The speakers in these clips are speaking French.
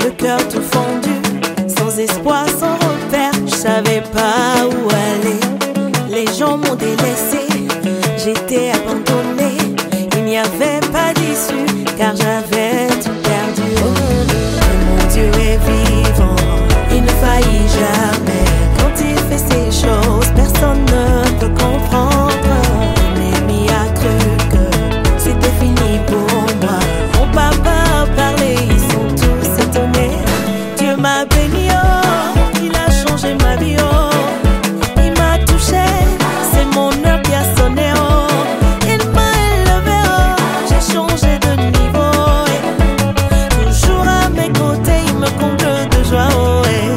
le cœur tout fondu, sans espoir, sans repère, je savais pas où aller. Les gens m'ont délaissé, j'étais abandonnée, il n'y avait pas d'issue, car j'avais tout perdu. Mais mon Dieu est vivant, il ne faillit jamais. Quand il fait ces choses, personne ne peut comprendre. L'ennemi a cru que c'était fini pour moi. Mon papa a parlé, ils sont tous étonnés. Dieu m'a béni, oh, il a changé ma vie, oh. Il m'a touché, c'est mon heure qui a sonné, oh. Il m'a élevé, oh, j'ai changé de niveau, eh. Toujours à mes côtés, il me comble de joie, oh, eh.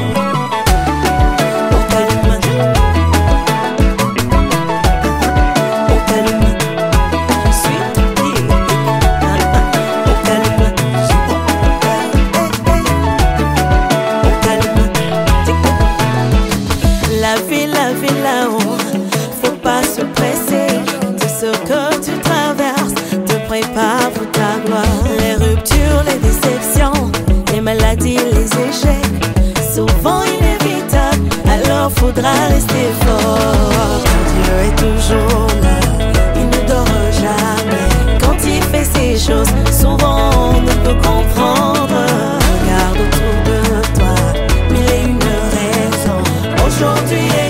La vie là-haut, faut pas se presser de ce que tu traverses, te prépare pour ta gloire. Les ruptures, les déceptions, les maladies, les échecs, souvent inévitables, alors faudra rester fort. Dieu est toujours là, il ne dort jamais. Quand il fait ces choses, souvent on ne peut comprendre. Regarde autour de toi, mille et une raisons. Aujourd'hui